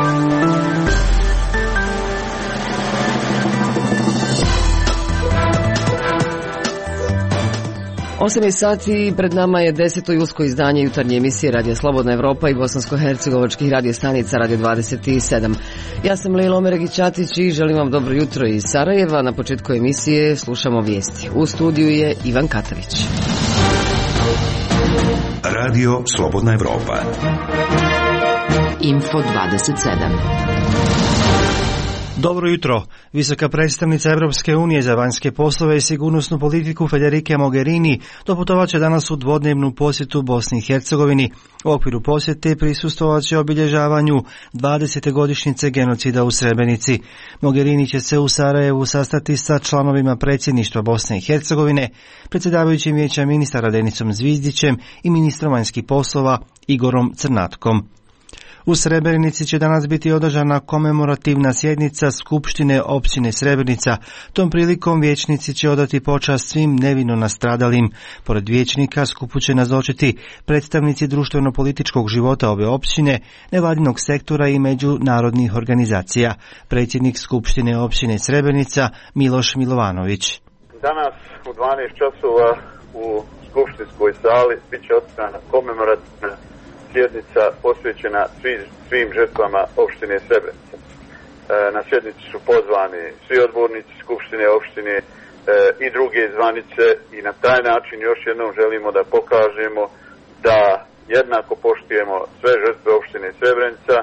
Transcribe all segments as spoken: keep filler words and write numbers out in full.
osam je sati, pred nama je deseto julsko izdanje jutarnje emisije Radija Slobodna Evropa i bosansko-hercegovačkih radio stanica Radio dvadeset sedam. Ja sam Lejla Omeregić-Ćatić i želim vam dobro jutro iz Sarajeva. Na početku emisije slušamo vijesti. U studiju je Ivan Katavić. Radio Slobodna Evropa. Info dvadeset sedam. Dobro jutro. Visoka predstavnica Evropske unije za vanjske poslove i sigurnosnu politiku Federica Mogherini doputovat će danas u dvodnevnu posjetu Bosni i Hercegovini. U okviru posjete prisustvovat će obilježavanju dvadesete godišnjice genocida u Srebrenici. Mogherini će se u Sarajevu sastati sa članovima predsjedništva Bosne i Hercegovine, predsjedavajućim vijeća ministara Denicom Zvizdićem i ministrom vanjskih poslova Igorom Crnatkom. U Srebrenici će danas biti održana komemorativna sjednica Skupštine općine Srebrenica. Tom prilikom vijećnici će odati počast svim nevino nastradalim. Pored vijećnika skupu će nazočiti predstavnici društveno-političkog života ove općine, nevladinog sektora i međunarodnih organizacija. Predsjednik Skupštine općine Srebrenica Miloš Milovanović. Danas u dvanaest časova u skupštinskoj sali bit će održana komemorativna sjednica posvećena svim, svim žrtvama opštine Srebrenica. E, na sjednici su pozvani svi odbornici skupštine opštine e, i druge zvanice i na taj način još jednom želimo da pokažemo da jednako poštujemo sve žrtve opštine Srebrenica.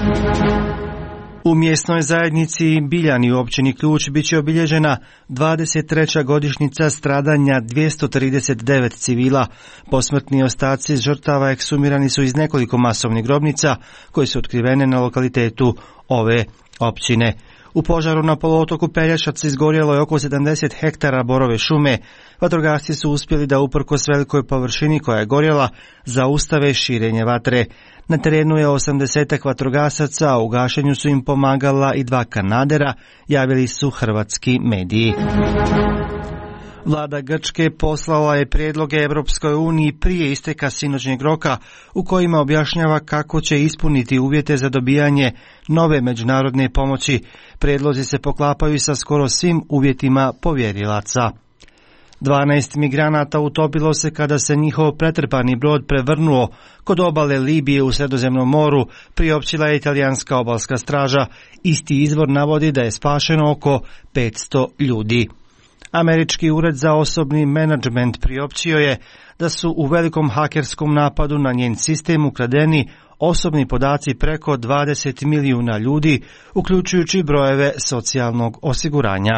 U mjesnoj zajednici Biljani u općini Ključ bit će obilježena dvadeset treća godišnjica stradanja dvjesto trideset devet civila. Posmrtni ostaci žrtava eksumirani su iz nekoliko masovnih grobnica koje su otkrivene na lokalitetu ove općine. U požaru na poluotoku Pelješac izgorjelo je oko sedamdeset hektara borove šume. Vatrogasci su uspjeli da uprkos velikoj površini koja je gorjela zaustave širenje vatre. Na terenu je osamdesetak vatrogasaca, a u gašenju su im pomagala i dva kanadera, javili su hrvatski mediji. Vlada Grčke poslala je prijedloge Europskoj uniji prije isteka sinoćnjeg roka u kojima objašnjava kako će ispuniti uvjete za dobijanje nove međunarodne pomoći. Prijedlozi se poklapaju sa skoro svim uvjetima povjerilaca. dvanaest migranata utopilo se kada se njihov pretrpani brod prevrnuo kod obale Libije u Sredozemnom moru, priopćila je italijanska obalska straža. Isti izvor navodi da je spašeno oko petsto ljudi. Američki ured za osobni menadžment priopćio je da su u velikom hakerskom napadu na njen sistem ukradeni osobni podaci preko dvadeset milijuna ljudi, uključujući brojeve socijalnog osiguranja.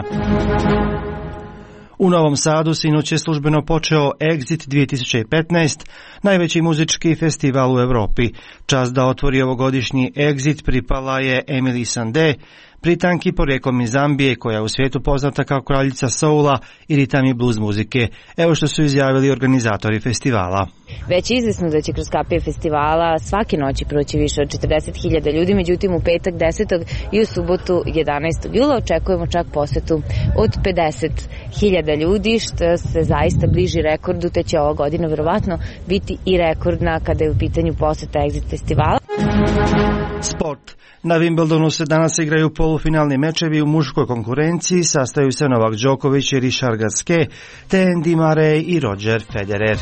U Novom Sadu sinoć je službeno počeo Exit dvije tisuće petnaest, najveći muzički festival u Europi. Čast da otvori ovogodišnji Exit pripala je Emily Sandé, Britanki porijeklom iz Zambije, koja je u svijetu poznata kao kraljica soula i ritam i blues muzike. Evo što su izjavili organizatori festivala. Već je izvesno da će kroz kapije festivala svake noći proći više od četrdeset hiljada ljudi, međutim u petak desetog i u subotu jedanaestog jula očekujemo čak posetu od pedeset hiljada ljudi, što se zaista bliži rekordu, te će ova godina verovatno biti i rekordna kada je u pitanju poseta Exit festivala. Sport. Na Wimbledonu se danas igraju polufinalni mečevi u muškoj konkurenciji, sastaju se Novak Đoković i Richard Gasquet, te Andy Murray i Roger Federer.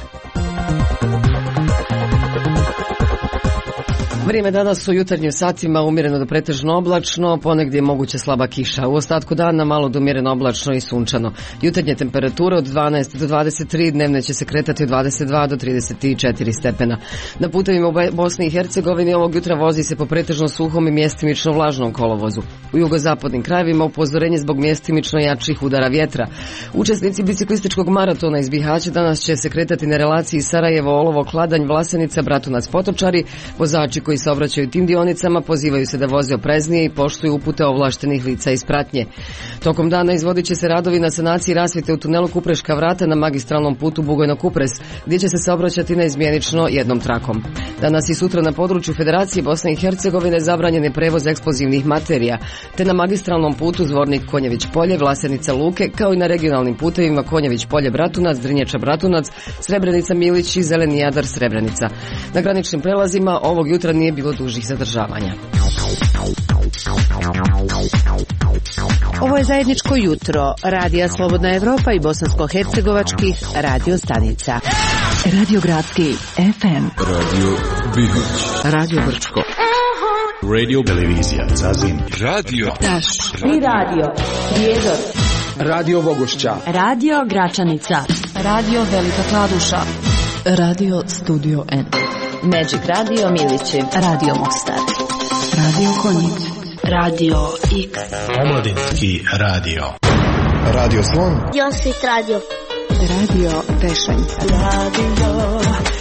Vrijeme danas u jutarnjim satima umjereno do pretežno oblačno, ponegdje je moguća slaba kiša. U ostatku dana malo do umjereno oblačno i sunčano. Jutarnje temperature od dvanaest do dvadeset tri, dnevne će se kretati od dvadeset dva do trideset četiri stepena. Na putevima u Bosni i Hercegovini ovog jutra vozi se po pretežno suhom i mjestimično vlažnom kolovozu. U jugozapadnim krajevima upozorenje zbog mjestimično jačih udara vjetra. Učesnici biciklističkog maratona iz Bihaća danas će se kretati na relaciji Sarajevo, Olovo, Kladanj, Vlasenica, Bratunac, Potočari. Vozači koji se obraćaju tim dionicama pozivaju se da voze opreznije i poštuju upute ovlaštenih lica iz pratnje. Tokom dana izvodit će se radovi na sanaciji rasvjete u tunelu Kupreška vrata na magistralnom putu Bugojno-Kupres, gdje će se saobraćati neizmjenično jednom trakom. Danas i sutra na području Federacije Bosne i Hercegovine zabranjen je prevoz eksplozivnih materija, te na magistralnom putu Zvornik Konjević Polje, Vlasenica Luke, kao i na regionalnim putevima Konjević Polje Bratunac, Drnječa Bratunac, Srebrenica Milić i Zeleni Jadar Srebrenica. Na graničnim prelazima ovog jutra nije bilo dužih zadržavanja. Ovo je zajedničko jutro Radija Slobodna Evropa i bosansko-hercegovačkih radio stanica. Radio Gradski F M, Radio Bihać, Radio Brčko, Radio Televizija Zazin, Radio Taš i Radio Prijedor, Radio Vogošća, Radio Gračanica, Radio Velika Kladuša, Radio Studio N, Magic Radio Milići, Radio Mostar, Radio Konjic, Radio X, Omladinski radio, Radio Slon, Josip Radio, Radio Tešanj, Radio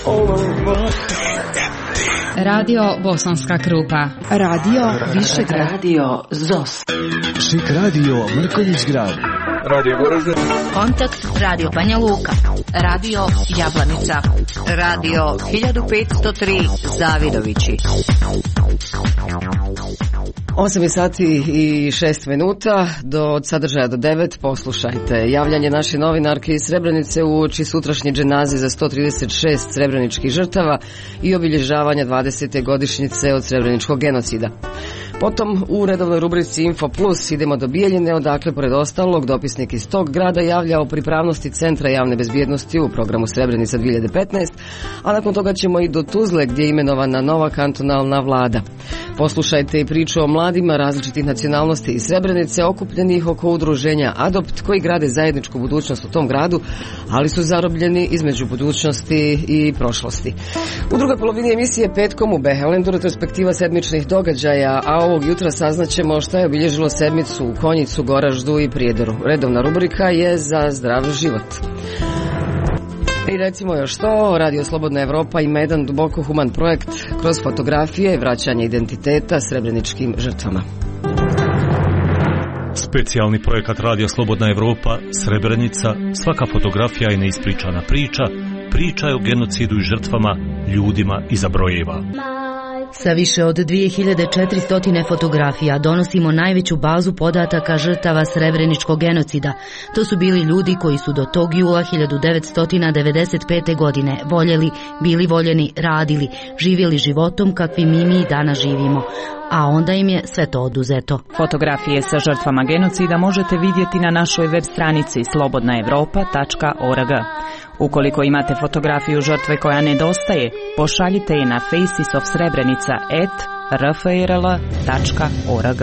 Radio Bosanska Krupa, Radio Višegrad, Radio Zos, Šik Radio Mrkonjić Grad, Radio Goražde, Kontakt Radio Banja Luka, Radio Jablanica, Radio hiljadu petsto tri Zavidovići. osam sati i šest minuta, do od sadržaja do devet, poslušajte. Javljanje naše novinarke iz Srebrenice uoči sutrašnje dženaze za sto trideset šest srebreničkih žrtava i obilježavanja dvadesete godišnjice od srebreničkog genocida. Potom u redovnoj rubrici Info Plus idemo do Bijeljine, odakle pored ostalog dopisnik iz tog grada javlja o pripravnosti Centra javne bezbjednosti u programu Srebrenica dvije hiljade petnaest, a nakon toga ćemo i do Tuzle gdje je imenovana nova kantonalna vlada. Poslušajte i priču o mladima različitih nacionalnosti iz Srebrenice okupljenih oko udruženja Adopt koji grade zajedničku budućnost u tom gradu, ali su zarobljeni između budućnosti i prošlosti. U drugoj polovini emisije Petkom u Behelendu retrospektiva sedmičnih događaja, a ovog jutra saznaćemo šta je obilježilo sedmicu u Konjicu, Goraždu i Prijedoru. Redovna rubrika je za zdrav život. I recimo još to, Radio Slobodna Evropa ima jedan duboko human projekt kroz fotografije i vraćanje identiteta srebreničkim žrtvama. Specijalni projekat Radio Slobodna Evropa, Srebrenica, svaka fotografija je neispričana priča, priča je o genocidu i žrtvama, ljudima iza brojeva. Sa više od dvije hiljade četiristo fotografija donosimo najveću bazu podataka žrtava srebreničkog genocida. To su bili ljudi koji su do tog jula hiljadu devetsto devedeset pete. godine voljeli, bili voljeni, radili, živjeli životom kakvim mi mi danas živimo. A onda im je sve to oduzeto. Fotografije sa žrtvama genocida možete vidjeti na našoj web stranici slobodna evropa tačka org. Ukoliko imate fotografiju žrtve koja nedostaje, pošaljite je na faces of srebrenica at r f r l tačka org.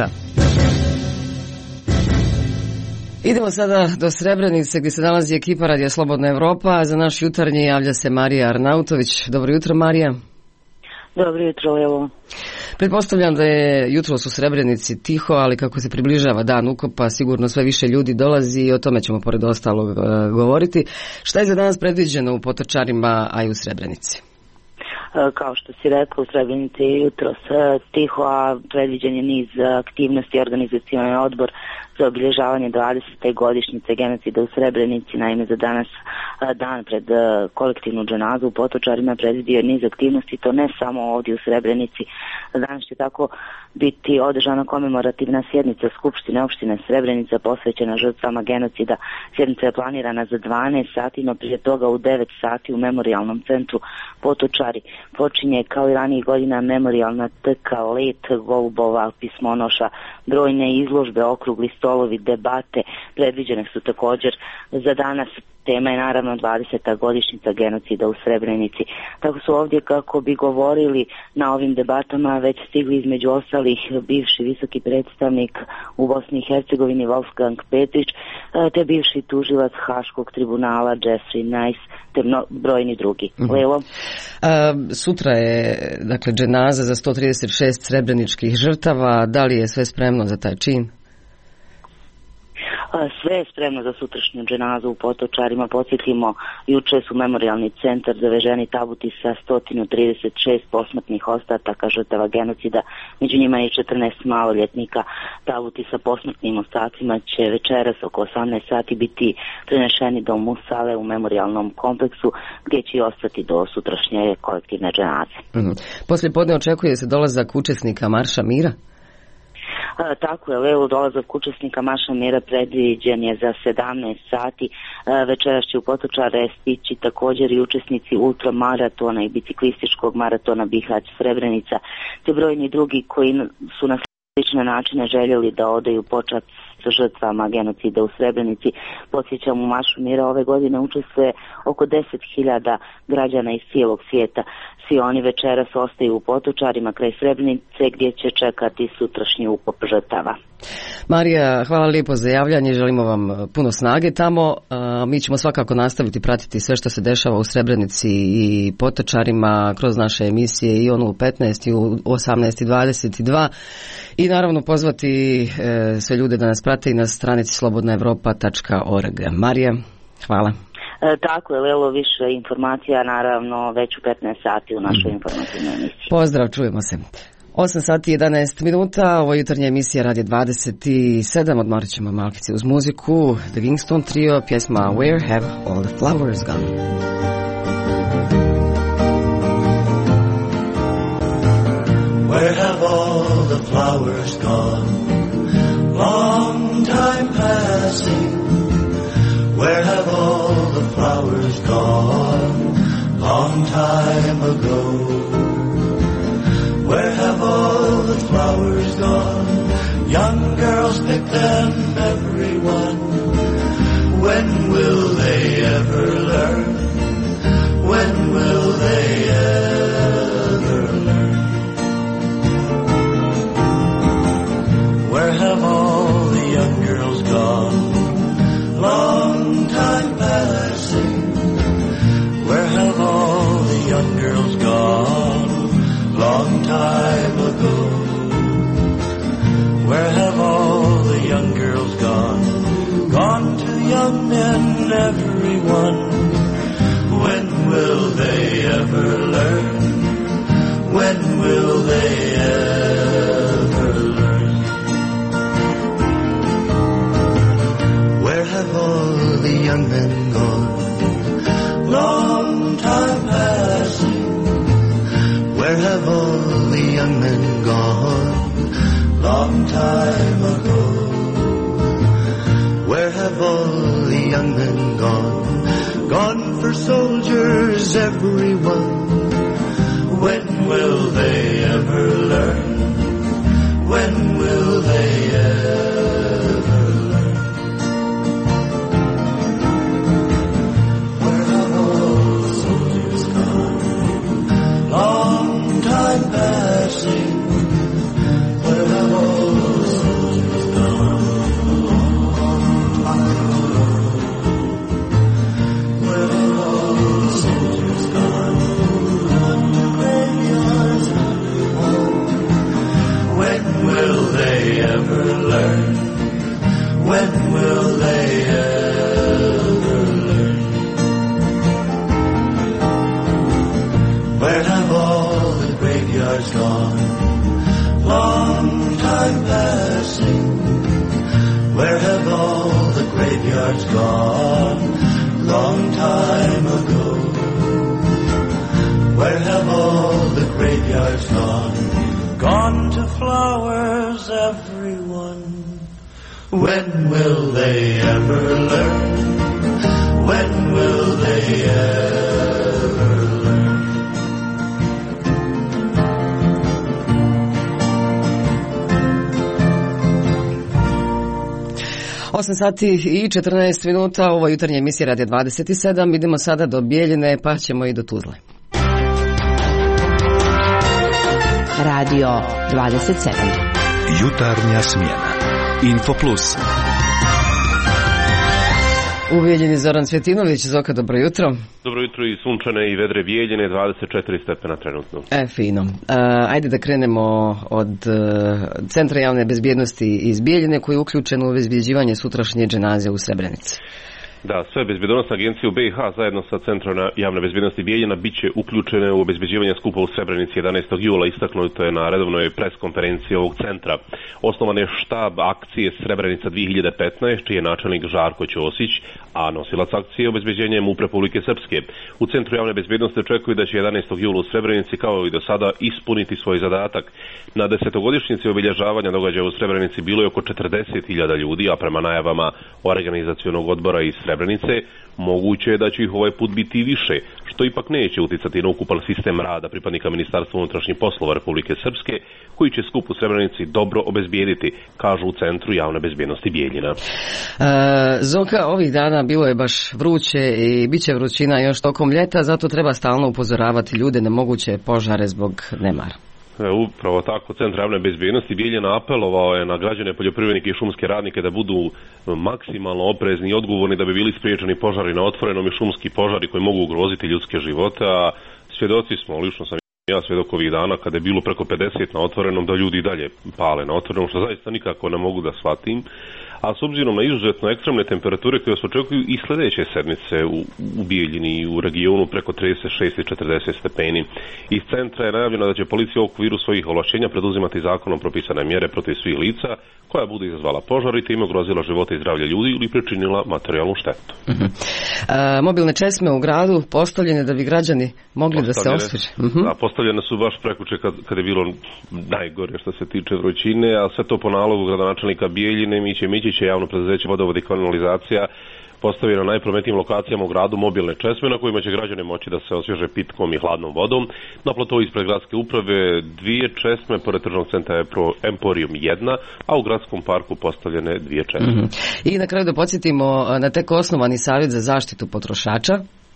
Idemo sada do Srebrenice gdje se nalazi ekipa Radio Slobodna Evropa. Za naš jutarnji javlja se Marija Arnautović. Dobro jutro, Marija. Dobro jutro, evo. Pretpostavljam da je jutros u Srebrenici tiho, ali kako se približava dan ukopa, sigurno sve više ljudi dolazi i o tome ćemo pored ostalog uh, govoriti. Šta je za danas predviđeno u Potočarima, a i u Srebrenici? Kao što si rekao, u Srebrenici je jutros tiho, a predviđen je niz aktivnosti. Organizacioni odbor za obilježavanje dvadesete godišnjice genocida u Srebrenici, naime za danas dan pred kolektivnu dženazu u Potočarima predvidio niz aktivnosti, to ne samo ovdje u Srebrenici. Danas će tako biti održana komemorativna sjednica Skupštine opštine Srebrenica posvećena žrtvama genocida. Sjednica je planirana za dvanaest sati, no prije toga u devet sati u memorijalnom centru Potočari počinje kao i ranijih godina memorijalna trka, let golubova, pismonoša, brojne izložbe, okrugli stolovi, debate predviđene su također za danas. Tema je naravno dvadeseta godišnjica genocida u Srebrenici. Tako su ovdje, kako bi govorili na ovim debatama, već stigli između ostalih bivši visoki predstavnik u Bosni i Hercegovini Wolfgang Petrić, te bivši tužilac Haškog tribunala Jeffrey Nice, te mno, brojni drugi. Mm-hmm. Levo? A, sutra je, dakle, dženaza za sto trideset šest srebreničkih žrtava. Da li je sve spremno za taj čin? Sve je spremno za sutrašnju dženazu u Potočarima. Podsjetimo, juče su memorijalni centar zaveženi tabuti sa sto trideset šest posmrtnih ostataka žrtava genocida, među njima je četrnaest maloljetnika. Tabuti sa posmrtnim ostacima će večeras oko osamnaest sati biti prenešeni do Musale u memorijalnom kompleksu, gdje će ostati do sutrašnje kolektivne dženaze. Mm-hmm. Poslije podne očekuje se dolazak učesnika Marša mira? A, tako je, Leo, dolazak učesnika Marša mira predviđen je za sedamnaest sati. A, večeras će u Potočare stići također i učesnici ultramaratona i biciklističkog maratona Bihać Srebrenica, te brojni drugi koji su na slične načine željeli da odaju počast žrtvama genocida u Srebrenici. Podsjećam, u Maršu mira ove godine učestvuje oko deset hiljada građana iz cijelog svijeta. Svi oni večeras ostaju u Potočarima kraj Srebrenice gdje će čekati sutrašnji ukop žrtava. Marija, hvala lijepo za javljanje, želimo vam puno snage tamo. Mi ćemo svakako nastaviti pratiti sve što se dešava u Srebrenici i Potočarima kroz naše emisije, i onu u petnaest i u osamnaest i dvadeset dva, i naravno pozvati sve ljude da nas prate i na stranici slobodna evropa tačka org. Marija, hvala. E, tako je, Lelo, više informacija naravno već u petnaest sati u našoj informativnoj emisiji. Pozdrav, čujemo se. osam sati i jedanaest minuta, ovo je jutarnja emisija Radio dvadeset sedam, odmorit ćemo malkice uz muziku. The Kingston Trio, pjesma Where Have All the Flowers Gone? Where have all the flowers gone? Long time passing. Where have all the flowers gone? Long time ago. Where have all the flowers gone? Young girls pick them, everyone. When will they ever learn? When will they ever learn? Where have all the young girls gone? Long time passing. Where have all the young girls gone? Long time ago. Where have all the young girls gone? Gone to young men, everyone. When will they ever learn? When will they ever learn? Where have all the young men gone? Long time passing. Where have all the young men gone? Long time ago. Where have all the young men gone? Gone for soldiers, everyone. When will they ever learn? When will they ever learn? Where have all the soldiers gone? Long time passing. Where have all the soldiers gone? Where have all the soldiers gone? To graveyards, when will they ever learn? When will they ever learn? Where have all the graveyards gone? Long time passing. Where have all the graveyards gone? Long time ago. Where have all the graveyards gone? Gone to flowers, everyone. When will they ever learn? When will they ever learn? osam sati i četrnaest minuta, ovo je jutarnja emisija Radio dvadeset sedam. Idemo sada do Bijeljine, pa ćemo i do Tuzle. Radio dvadeset sedam. Jutarnja smjena. Info Plus. U Bijeljini Zoran Cvjetinović. Zoka, dobro jutro. Dobro jutro i sunčane i vedre Bijeljine, dvadeset četiri stepena trenutno. E, fino. A, ajde da krenemo od uh, Centra javne bezbjednosti iz Bijeljine koji je uključen u obezbjeđivanje sutrašnje dženaze u Srebrenici. Da, sve bezbjednosne agencije u B i H zajedno sa Centrom javne bezbjednosti Bijeljina bit će uključene u obezbjeđivanje skupa u Srebrenici jedanaestog jula, istaknuto je na redovnoj pres konferenciji ovog centra. Osnovan je štab akcije Srebrenica dvije hiljade petnaest, čiji je načelnik Žarko Ćosić, a nosilac akcije je obezbjeđenje MUP Republike Srpske. U Centru javne bezbjednosti očekuju da će jedanaestog jula u Srebrenici, kao i do sada, ispuniti svoj zadatak. Na desetogodišnjici obilježavanja događaja u Srebrenici bilo je oko četrdeset hiljada ljudi, a prema najavama organizacionog odbora iz Srebrenice, moguće je da će ih ovaj put biti više, što ipak neće uticati na ukupan sistem rada pripadnika Ministarstva unutrašnjih poslova Republike Srpske, koji će skup u Srebrenici dobro obezbijediti, kažu u Centru javne bezbjednosti Bijeljina. E, Zoka, ovih dana bilo je baš vruće i bit će vrućina još tokom ljeta, zato treba stalno upozoravati ljude na moguće požare zbog nemara. Upravo tako, Centar javne bezbjednosti Bijeljina apelovao je na građane, poljoprivrednike i šumske radnike da budu maksimalno oprezni i odgovorni da bi bili spriječeni požari na otvorenom i šumski požari koji mogu ugroziti ljudske živote, a svjedoci smo, lično sam ja svjedok ovih dana kada je bilo preko pedeset na otvorenom, da ljudi i dalje pale na otvorenom, što zaista nikako ne mogu da shvatim. A s obzirom na izuzetno ekstremne temperature koje se očekuju i sljedeće sedmice u, u Bijeljini i u regionu preko trideset šest i četrdeset stepeni. Iz centra je najavljeno da će policija u okviru svojih ovlašćenja preduzimati zakonom propisane mjere protiv svih lica koja bude izazvala požar i time ugrozila živote i zdravlje ljudi ili pričinila materijalnu štetu. Uh-huh. A, mobilne česme u gradu postavljene da bi građani mogli da se osvježe. Uh-huh. A postavljene su baš prekuče kad, kad je bilo najgore što se tiče vrućine, a sve to po nalogu gradonačelnika Bijeljine Miće Mićića, javno preduzeće Vodovod i kanalizacija postavi na najprometnijim lokacijama u gradu mobilne česme na kojima će građani moći da se osvježe pitkom i hladnom vodom. Na platovu ispred gradske uprave dvije česme, pored tržnog centra Emporium jedna, a u gradskom parku postavljene dvije česme. Mm-hmm. I na kraju da podsjetimo na tek osnovani savjet za zaštitu potrošača.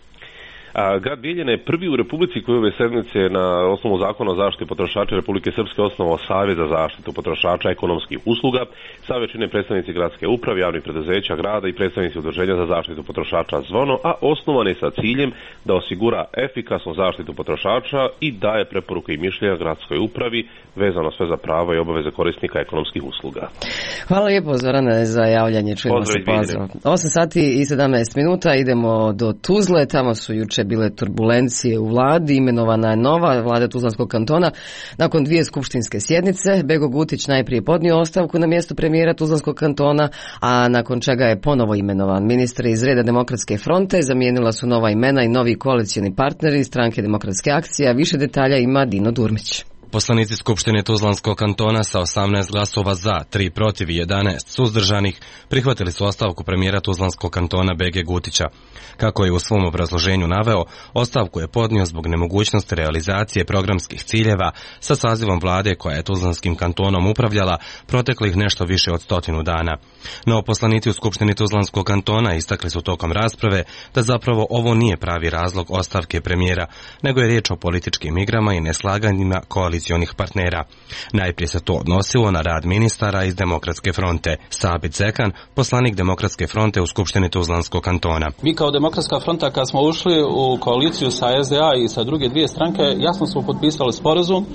A, grad Bijeljina je prvi u Republici koji ove sedmice na osnovu zakona o zaštiti potrošača Republike Srpske osnovao Savjet za zaštitu potrošača ekonomskih usluga. Savjet čine predstavnici gradske uprave, javnih preduzeća grada i predstavnici udruženja za zaštitu potrošača Zvono, a osnovan je sa ciljem da osigura efikasnu zaštitu potrošača i daje preporuke i mišljenja gradskoj upravi vezano sve za prava i obaveze korisnika ekonomskih usluga. Hvala lijepo, Zorane, za javljanje. Čujemo se, pozdrav. osam sati i sedamnaest minuta, idemo do Tuzle, tamo su juče bile turbulencije u vladi, imenovana je nova vlada Tuzlanskog kantona nakon dvije skupštinske sjednice. Bego Gutić najprije podnio ostavku na mjesto premijera Tuzlanskog kantona, a nakon čega je ponovo imenovan. Ministri iz reda Demokratske fronte zamijenila su nova imena i novi koalicioni partneri stranke Demokratske akcije, a više detalja ima Dino Durmić. Poslanici Skupštine Tuzlanskog kantona sa osamnaest glasova za, tri protiv i jedanaest suzdržanih prihvatili su ostavku premijera Tuzlanskog kantona Bege Gutića. Kako je u svom obrazloženju naveo, ostavku je podnio zbog nemogućnosti realizacije programskih ciljeva sa sazivom vlade koja je Tuzlanskim kantonom upravljala proteklih nešto više od stotinu dana. No, poslanici u Skupštini Tuzlanskog kantona istakli su tokom rasprave da zapravo ovo nije pravi razlog ostavke premijera, nego je riječ o političkim igrama i neslaganjima koalicijonih partnera. Najprije se to odnosilo na rad ministara iz Demokratske fronte. Sabit Zekan, poslanik Demokratske fronte u Skupštini Tuzlanskog kantona. Mi kao Demokratska fronta kad smo ušli u koaliciju sa S D A i sa druge dvije stranke, jasno smo potpisali sporazum.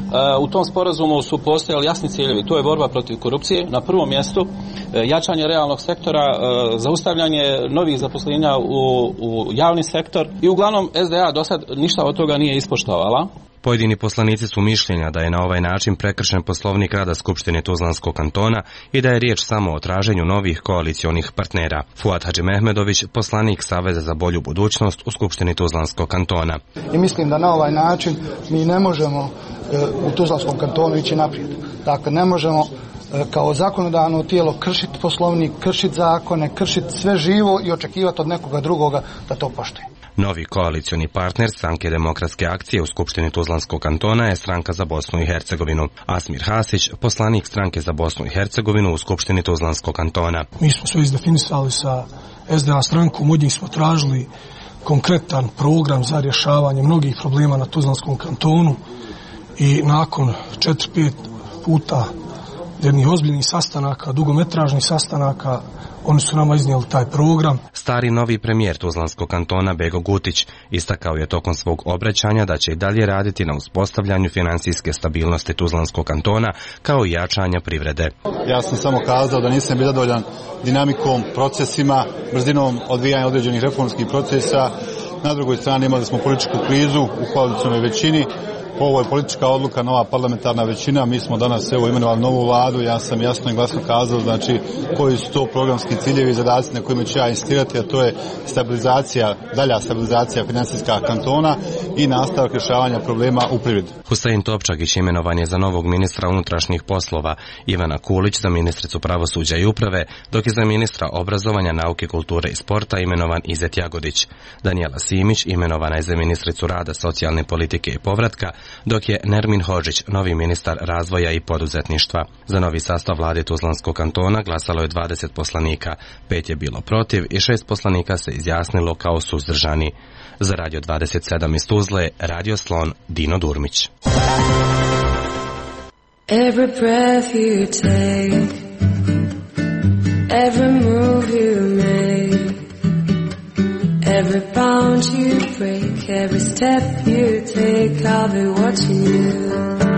U tom sporazumu su postojali jasni ciljevi, to je borba protiv korupcije, na prvom mjestu jačanje realnog sektora, zaustavljanje novih zaposlenja u, u javni sektor i uglavnom S D A do sad ništa od toga nije ispoštovala. Pojedini poslanici su mišljenja da je na ovaj način prekršen poslovnik rada Skupštine Tuzlanskog kantona i da je riječ samo o traženju novih koalicionih partnera. Fuad Hadžimehmedović, poslanik Saveza za bolju budućnost u Skupštini Tuzlanskog kantona. I mislim da na ovaj način mi ne možemo u Tuzlanskom kantonu ići naprijed. Dakle, ne možemo kao zakonodavno tijelo kršiti poslovnik, kršiti zakone, kršiti sve živo i očekivati od nekoga drugoga da to poštuje. Novi koalicioni partner stranke Demokratske akcije u Skupštini Tuzlanskog kantona je stranka za Bosnu i Hercegovinu. Asmir Hasić, poslanik stranke za Bosnu i Hercegovinu u Skupštini Tuzlanskog kantona. Mi smo sve izdefinisali sa S D A strankom, od njih smo tražili konkretan program za rješavanje mnogih problema na Tuzlanskom kantonu i nakon četiri pet puta jednih ozbiljnih sastanaka, dugometražnih sastanaka, oni su nama iznijeli taj program. Stari novi premijer Tuzlanskog kantona Bego Gutić istakao je tokom svog obraćanja da će i dalje raditi na uspostavljanju financijske stabilnosti Tuzlanskog kantona kao i jačanja privrede. Ja sam samo kazao da nisam bio zadovoljan dinamikom, procesima, brzinom odvijanja određenih reformskih procesa. Na drugoj strani imali smo političku krizu u koalicionoj većini. ovo je politička odluka, nova parlamentarna većina, mi smo danas evo imenovali novu vladu, ja sam jasno i glasno kazao znači koji su to programski ciljevi i zadaci na kojima ću ja insistirati, a to je stabilizacija, dalja stabilizacija financijska kantona i nastavak rješavanja problema u privredi. Husein Topčagić imenovan je za novog ministra unutrašnjih poslova, Ivana Kulić za ministricu pravosuđa i uprave, dok je za ministra obrazovanja, nauke, kulture i sporta imenovan Izet Jagodić. Danijela Simić imenovana je za ministricu rada, socijalne politike i povratka, dok je Nermin Hodžić novi ministar razvoja i poduzetništva. Za novi sastav vlade Tuzlanskog kantona glasalo je dvadeset poslanika, pet je bilo protiv i šest poslanika se izjasnilo kao suzdržani. Za Radio dvadeset sedam iz Tuzle, Radio Slon, Dino Durmić. Every breath you take, every move you make, every bound you break, every step you take, I'll be watching you.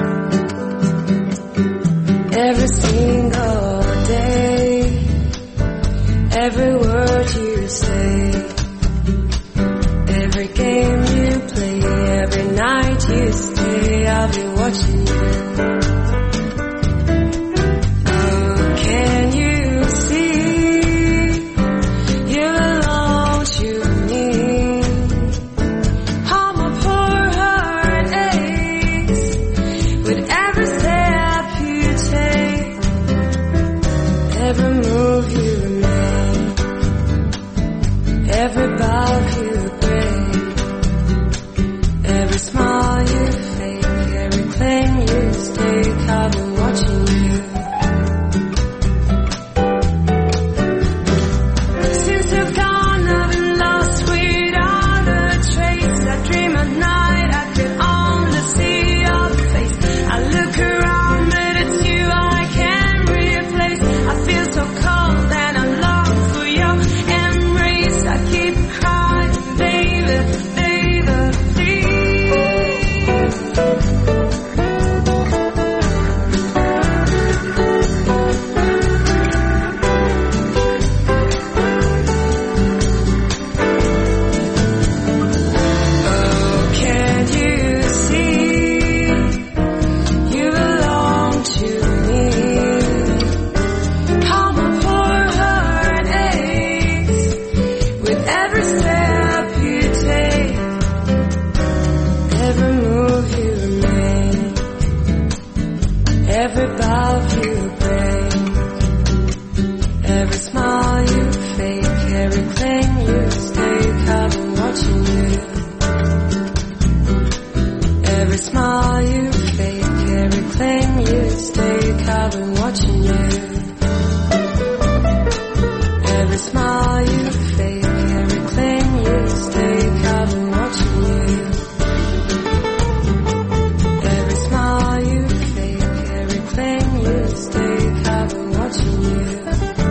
Every single day, every word you say, every game you play, every night you stay, I'll be watching you. Oh, can you see you belong to me? How my poor heart aches with every step you take, every move you make, every bow you break, every smile you fake, every claim you stake, I've been watching you. Since you've gone, I've been lost without a trace. I dream at night, I can only see your face. I look around, but it's you I can't replace. I feel so cold and I long for your embrace. I keep crying, baby, baby, please. Oh, can't you see you belong to me? How my poor heart aches with every step you take, every move you make, every bow you break, every smile you fake, every claim you stake, I've been watching you. Every smile you fake, every claim you stake, I've been watching you. Every smile you fake, every claim you stake, I've been watching you. Every smile you fake, every claim you stake, I've been watching you.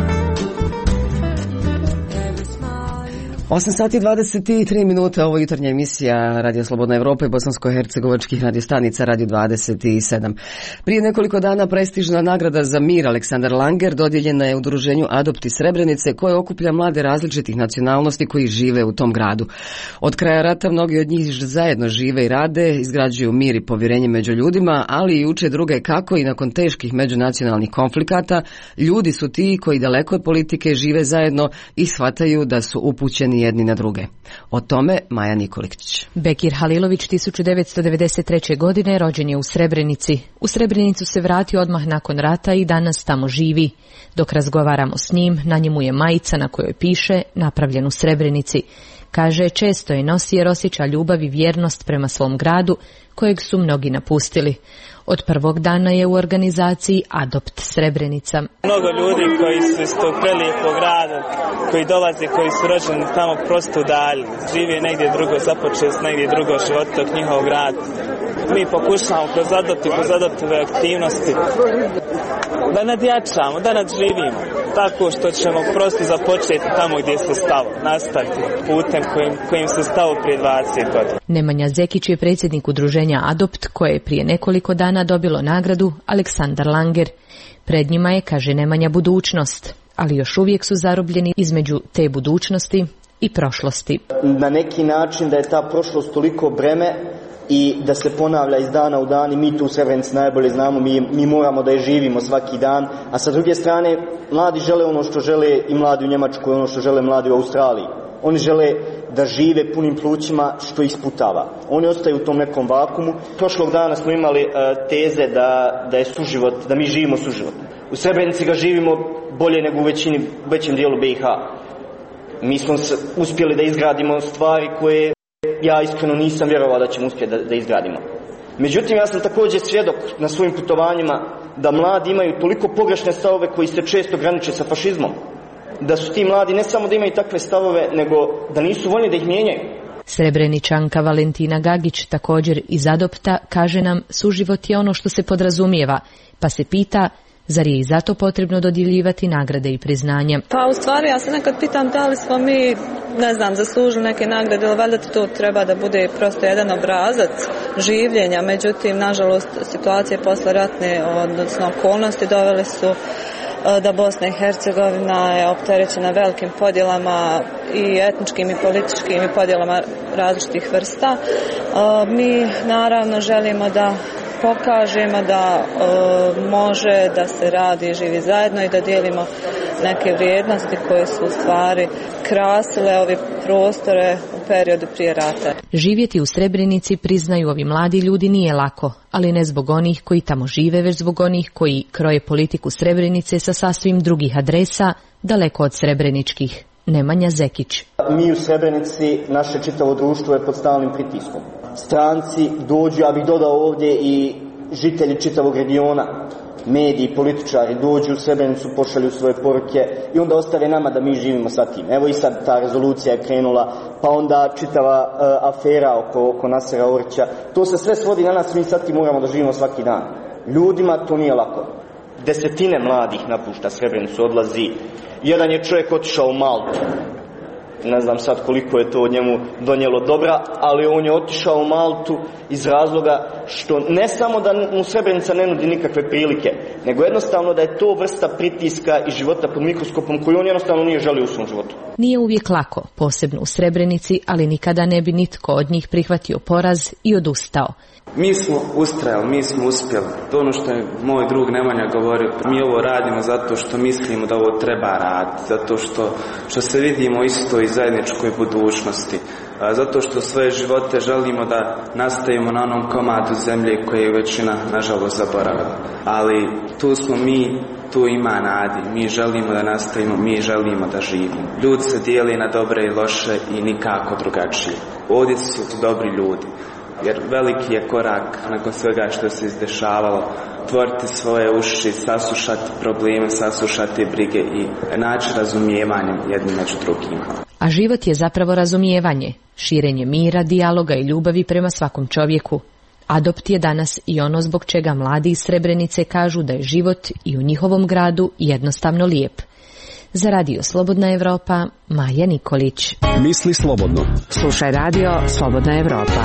Every smile you osam sati i dvadeset tri minuta, ovo je jutarnja emisija Radio Slobodna Evropa i bosansko-hercegovačkih radiostanica Radio dvadeset sedam. Prije nekoliko dana prestižna nagrada za mir Aleksandar Langer dodijeljena je udruženju Adopt iz Srebrenice koje okuplja mlade različitih nacionalnosti koji žive u tom gradu. Od kraja rata mnogi od njih zajedno žive i rade, izgrađuju mir i povjerenje među ljudima, ali i uče druge kako i nakon teških međunacionalnih konflikata ljudi su ti koji daleko od politike žive zajedno i shvataju da su upućeni jedni na druge. O tome Maja Nikolić. Bekir Halilović tisuću devetsto devedeset treće. godine rođen je u Srebrenici. U Srebrenicu se vratio odmah nakon rata i danas tamo živi. Dok razgovaramo s njim, na njemu je majica na kojoj piše napravljen u Srebrenici. Kaže, često je nosi jer osjeća ljubav i vjernost prema svom gradu, kojeg su mnogi napustili. Od prvog dana je u organizaciji Adopt Srebrenica. Mnogo ljudi koji su iz tog prelijepog grada, koji dolaze, koji su rođeni tamo prosto udalji, žive negdje drugo, započeli su negdje drugo život tog njihovog grada. Mi pokušavamo kroz Adopt i kroz Adoptove aktivnosti da nadjačamo, da nadživimo, tako što ćemo prosto započeti tamo gdje se stalo, nastaviti putem kojim, kojim se stalo prije dvadeset godina. Nemanja Zekić je predsjednik udruženja Adopt, koje je prije nekoliko dana dobilo nagradu Aleksandar Langer. Pred njima je, kaže Nemanja, budućnost, ali još uvijek su zarobljeni između te budućnosti i prošlosti. Na neki način da je ta prošlost toliko breme i da se ponavlja iz dana u dan i mi tu u Srebrenici najbolje znamo, mi, mi moramo da je živimo svaki dan, a sa druge strane mladi žele ono što žele i mladi u Njemačkoj, ono što žele mladi u Australiji. Oni žele da žive punim plućima što isputava. Oni ostaju u tom nekom vakumu. Prošlog dana smo imali uh, teze da, da je suživot, da mi živimo suživot. U Srebrenici ga živimo bolje nego u većini, većem dijelu B i H. Mi smo uspjeli da izgradimo stvari koje ja iskreno nisam vjerovao da ćemo uspjeti da, da izgradimo. Međutim, ja sam također svjedok na svojim putovanjima da mladi imaju toliko pogrešne stavove koji se često graniče sa fašizmom. Da su ti mladi ne samo da imaju takve stavove, nego da nisu voljni da ih mijenjaju. Srebreničanka Valentina Gagić također iz Adopta kaže nam suživot je ono što se podrazumijeva, pa se pita zar je i zato potrebno dodjeljivati nagrade i priznanja. Pa u stvari ja se nekad pitam da li smo mi, ne znam, zaslužili neke nagrade ili valjda to treba da bude prosto jedan obrazac življenja, međutim nažalost situacije posle ratne, odnosno okolnosti dovele su da Bosna i Hercegovina je opterećena velikim podjelama i etničkim i političkim i podjelama različitih vrsta. Mi naravno želimo da pokažemo da e, može da se radi i živi zajedno i da dijelimo neke vrijednosti koje su u stvari krasile ove prostore u periodu prije rata. Živjeti u Srebrenici, priznaju ovi mladi ljudi, nije lako, ali ne zbog onih koji tamo žive, već zbog onih koji kroje politiku Srebrenice sa sasvim drugih adresa, daleko od srebreničkih. Nemanja Zekić. Mi u Srebrenici, naše čitavo društvo je pod stalnim pritiskom. Stranci dođu, ja bih dodao ovdje i žitelji čitavog regiona, mediji, političari dođu u Srebrenicu, pošalju svoje poruke i onda ostave nama da mi živimo sa tim. Evo i sad ta rezolucija je krenula, pa onda čitava uh, afera oko, oko Nasera Orića. To se sve svodi na nas, mi sad tim moramo da živimo svaki dan. Ljudima to nije lako. Desetine mladih napušta Srebrenicu, odlazi. Jedan je čovjek otišao u Maltu. Ne znam sad koliko je to njemu donijelo dobra, ali on je otišao u Maltu iz razloga što ne samo da mu Srebrenica ne nudi nikakve prilike, nego jednostavno da je to vrsta pritiska i života pod mikroskopom koju on jednostavno nije želio u svom životu. Nije uvijek lako, posebno u Srebrenici, ali nikada ne bi nitko od njih prihvatio poraz i odustao. Mi smo ustrajali, mi smo uspjeli. To ono što je moj drug Nemanja govorio, mi ovo radimo zato što mislimo da ovo treba raditi, zato što, što se vidimo isto i zajedničkoj budućnosti, zato što svoje živote želimo da nastavimo na onom komadu zemlje koje je većina nažalost zaboravila. Ali tu smo mi, tu ima nadi, mi želimo da nastavimo, mi želimo da živimo. Ljudi se dijeli na dobre i loše i nikako drugačije. Ovdje su dobri ljudi. Jer veliki je korak nakon svega što se izdešavalo, otvoriti svoje uši, saslušati probleme, saslušati brige i naći razumijevanje jedni među drugima. A život je zapravo razumijevanje, širenje mira, dijaloga i ljubavi prema svakom čovjeku. Adopt je danas i ono zbog čega mladi iz Srebrenice kažu da je život i u njihovom gradu jednostavno lijep. Za Radio Slobodna Evropa, Maja Nikolić. Misli slobodno. Slušaj Radio Slobodna Evropa.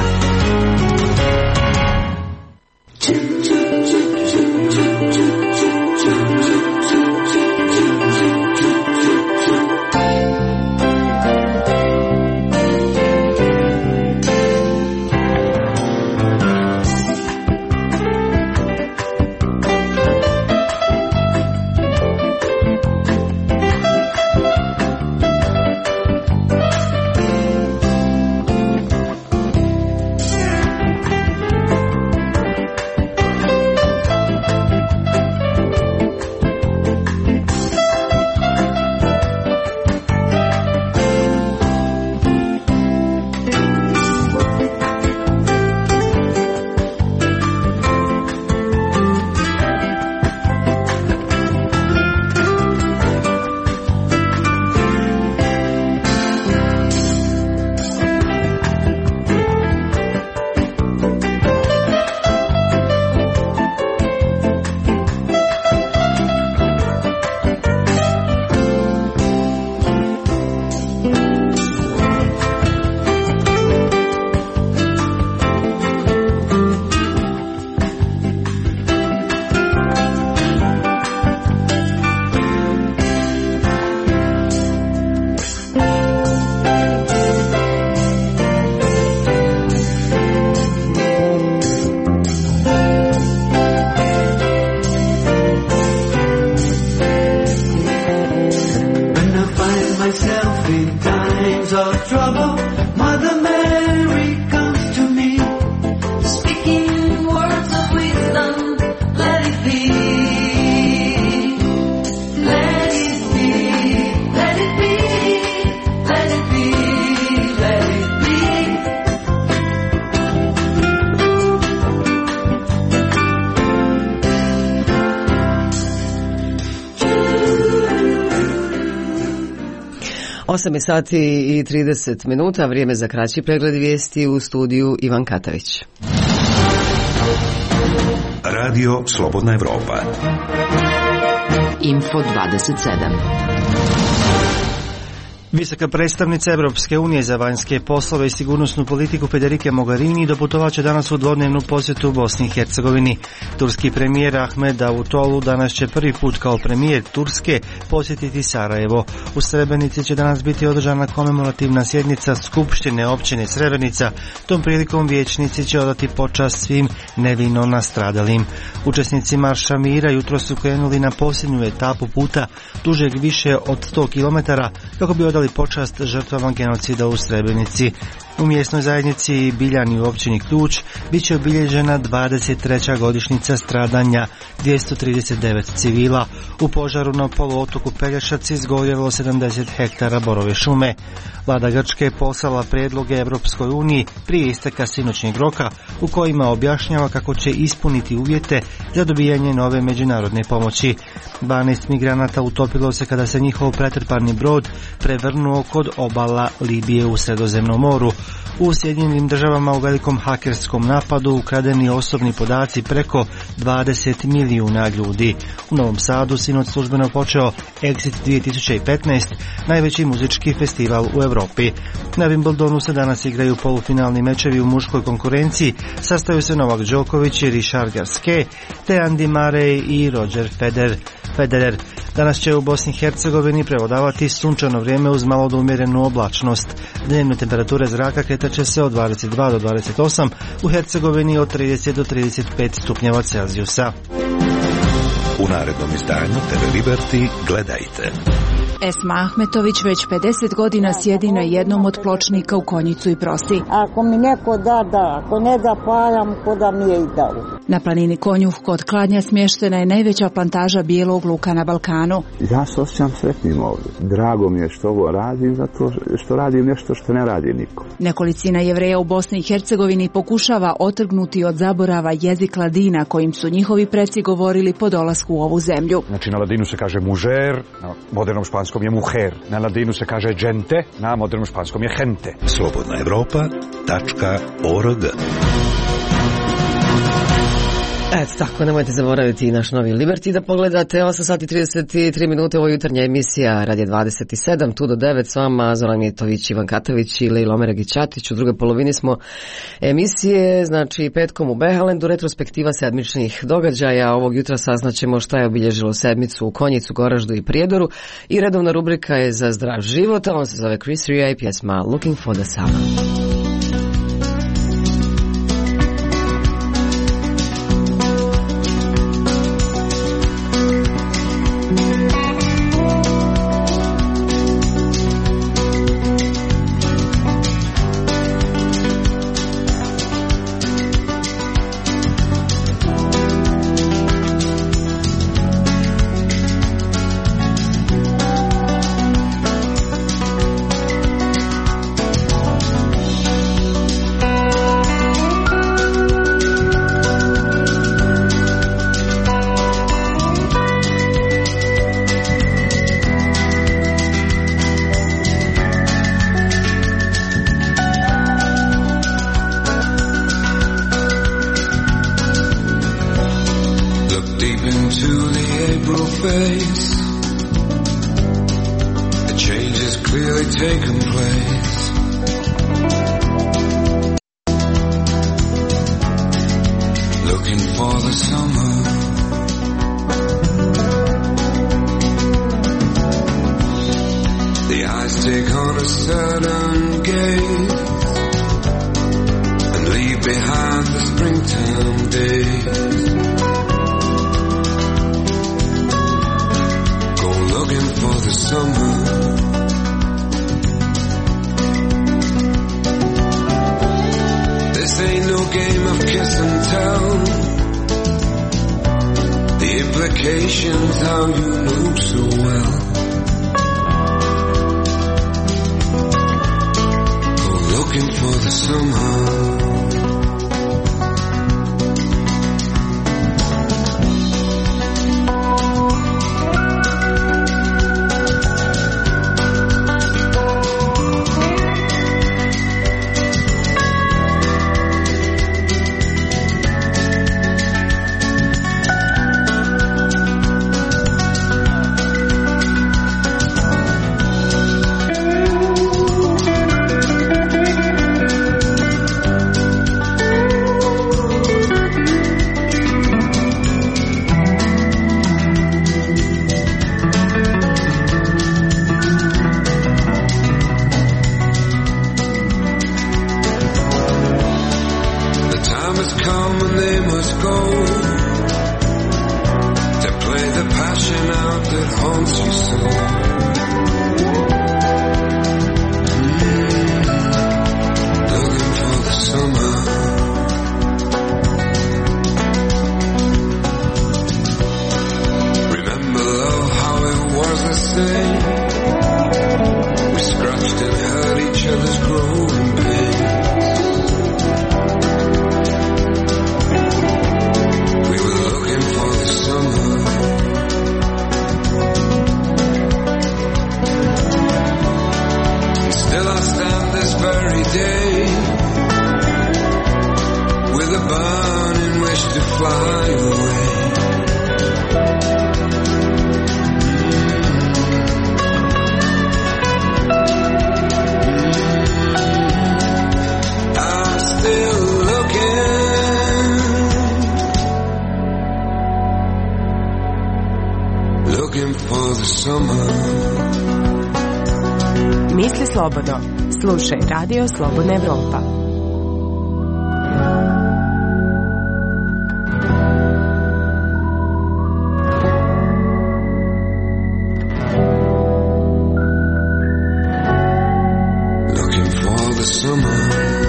osam je sati i trideset minuta, vrijeme za kraći pregled vijesti u studiju Ivan Katavić. Radio Slobodna Evropa. Info dvadeset sedam. Visoka predstavnica Evropske unije za vanjske poslove i sigurnosnu politiku Federica Mogherini doputovaće danas u dvodnevnu posjetu u Bosni i Hercegovini. Turski premijer Ahmed Davutoglu danas će prvi put kao premijer Turske posjetiti Sarajevo. U Srebrenici će danas biti održana komemorativna sjednica Skupštine općine Srebrenica. Tom prilikom vijećnici će odati počast svim nevino nastradalim. Učesnici Marša mira jutro su krenuli na posljednju etapu puta dužeg više od sto kilometara kako bi odali počast žrtvama genocida u Srebrenici. U mjesnoj zajednici Biljani u općini Ključ bit će obilježena dvadeset treća godišnjica stradanja dvjesto trideset devet civila. U požaru na poluotoku Pelješac izgorjelo sedamdeset hektara borove šume. Vlada Grčke je poslala prijedloge Evropskoj uniji prije isteka sinoćnjeg roka u kojima objašnjava kako će ispuniti uvjete za dobijanje nove međunarodne pomoći. dvanaest migranata utopilo se kada se njihov pretrpani brod prevrnuo kod obala Libije u Sredozemnom moru. U Sjedinjenim državama u velikom hakerskom napadu ukradeni osobni podaci preko dvadeset milijuna ljudi. U Novom Sadu sinoć službeno počeo Exit dvije tisuće petnaest, najveći muzički festival u Europi. Na Wimbledonu se danas igraju polufinalni mečevi u muškoj konkurenciji, sastaju se Novak Đoković i Richard Gasquet, te Andy Murray i Roger Federer. Federer. Danas će u Bosni i Hercegovini prevladavati sunčano vrijeme uz malo do umjerenu oblačnost. Dnevne temperature zraka kretat će se od dvadeset dva do dvadeset osam, u Hercegovini od trideset do trideset pet stupnjeva Celzijusa. U narednom izdanju T V Liberty gledajte. Esma Ahmetović već pedeset godina sjedi na jednom od pločnika u Konjicu i prosi. Ako mi neko da, da. Ako ne da, pa ja mu ko da mi je i dao. Na planini Konjuh kod Kladnja smještena je najveća plantaža bijelog luka na Balkanu. Ja se osjećam sretnim ovdje. Drago mi je što ovo radim, zato što radim nešto što ne radi niko. Nekolicina Jevreja u Bosni i Hercegovini pokušava otrgnuti od zaborava jezik ladina kojim su njihovi preci govorili po dolasku u ovu zemlju. Znači na ladinu se kaže mužer, na modernom španskom je muher, na ladinu se kaže gente, na modernom španskom je gente. Slobodna Evropa tačka org. Eto tako, nemojte zaboraviti i naš novi Liberty da pogledate. osam sati i trideset tri minute, ovo jutarnja emisija Radio dvadeset sedam, tu do devet s vama Zoran Mijetović, Ivan Katavić i Lejla Omeragić-Ćatić. U drugoj polovini smo emisije, znači petkom u Behalendu, retrospektiva sedmičnih događaja. Ovog jutra saznaćemo šta je obilježilo sedmicu u Konjicu, Goraždu i Prijedoru i redovna rubrika je za zdrav život, on se zove Chris Ria i pjesma Looking for the Summer. fly away. I'm still looking, looking for the summer. Misli slobodno. Slušaj Radio Slobodna Evropa. Looking for the summer.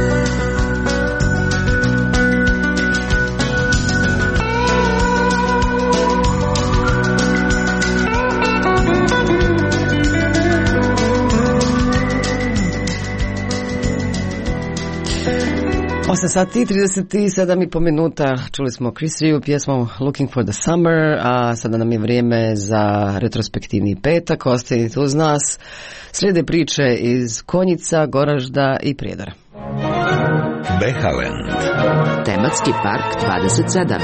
osam sati i trideset sedam i po minuta, čuli smo Chris Rea pjesmom Looking for the Summer, a sada nam je vrijeme za retrospektivni petak. Ostanite uz nas, slijede priče iz Konjica, Goražda i Prijedora. Behaland. Tematski park dvadeset sedam.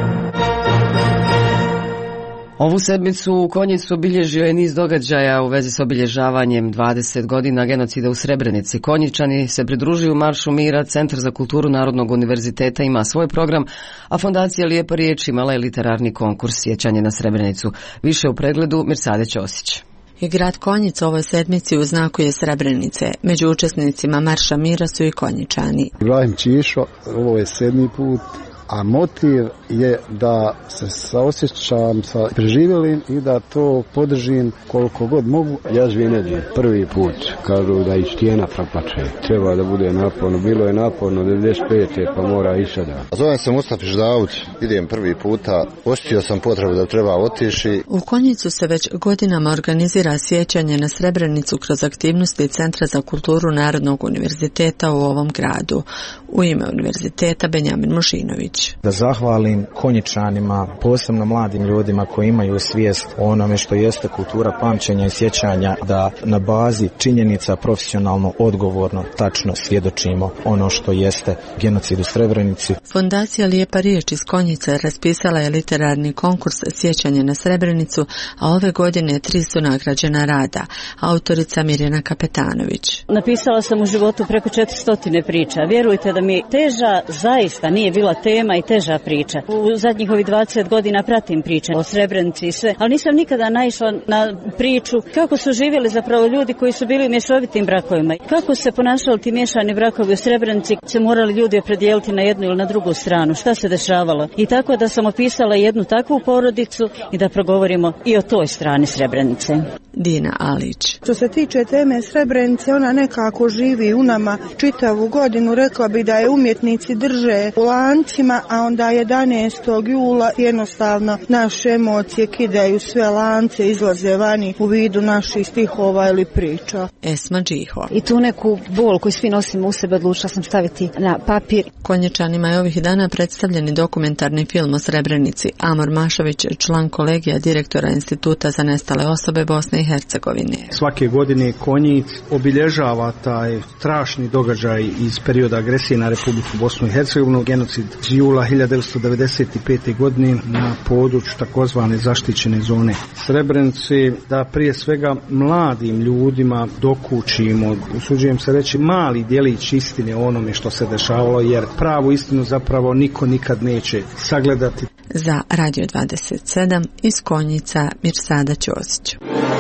Ovu sedmicu u Konjicu obilježio je niz događaja u vezi s obilježavanjem dvadeset godina genocida u Srebrenici. Konjičani se pridružuju Maršu mira, Centar za kulturu Narodnog univerziteta ima svoj program, a Fondacija Lijepa riječ imala je literarni konkurs Sjećanje na Srebrenicu. Više u pregledu Mirsade Ćosić. I grad Konjic ovoj sedmici u znaku je Srebrenice. Među učesnicima Marša mira su i Konjičani. Ibrahim Čišo, ovo je sedmi put, a motiv je da se saosjećam sa preživjelim i da to podržim koliko god mogu. Ja živim prvi put, kažu da i stijena proplače. Treba da bude naporno, bilo je naporno devedeset pete pa mora i sada. Zovem se Mustafić Davuć, idem prvi puta, osjetio sam potrebu da treba otići. U Konjicu se već godinama organizira sjećanje na Srebrenicu kroz aktivnosti Centra za kulturu Narodnog univerziteta u ovom gradu. U ime univerziteta Benjamin Mušinović. Da zahvalim Konjičanima, posebno mladim ljudima koji imaju svijest o onome što jeste kultura pamćenja i sjećanja, da na bazi činjenica profesionalno, odgovorno, tačno svjedočimo ono što jeste genocid u Srebrenici. Fondacija Lijepa riječ iz Konjice raspisala je literarni konkurs Sjećanje na Srebrenicu, a ove godine tri su nagrađena rada. Autorica Mirjana Kapetanović. Napisala sam u životu preko četiristo priča. Vjerujte da mi teža zaista nije bila tema i teža priča. U zadnjih ovih dvadeset godina pratim priče o Srebrenici i sve, ali nisam nikada naišla na priču kako su živjeli zapravo ljudi koji su bili u mješovitim brakovima. Kako se ponašali ti miješani brakovi u Srebrenici, se morali ljudi opredijeliti na jednu ili na drugu stranu, šta se dešavalo. I tako da sam opisala jednu takvu porodicu i da progovorimo i o toj strani Srebrenice. Dina Alić. Što se tiče teme Srebrenice, ona nekako živi u nama čitavu godinu. Rekla bi da je umjetnici drže u lancima, a onda jedanaestog jula jednostavno naše emocije kidaju sve lance, izlaze vani u vidu naših stihova ili priča. Esma Džiho. I tu neku bol koju svi nosimo u sebe odlučila sam staviti na papir. Konjičanima je ovih dana predstavljeni dokumentarni film o Srebrenici. Amor Mašović, član kolegija direktora Instituta za nestale osobe Bosne i Hercegovine. Svake godine Konjic obilježava taj strašni događaj iz perioda agresije na Republiku Bosnu i Hercegovinu, genocid iz jula hiljadu devetsto devedeset pete. godine na području takozvane zaštićene zone Srebrenice, da prije svega mladim ljudima dokučimo, usuđujem se reći, mali djelić istine o onome što se dešavalo, jer pravu istinu zapravo niko nikad neće sagledati. Za Radio dvadeset sedam iz Konjica Mirsada Ćosić.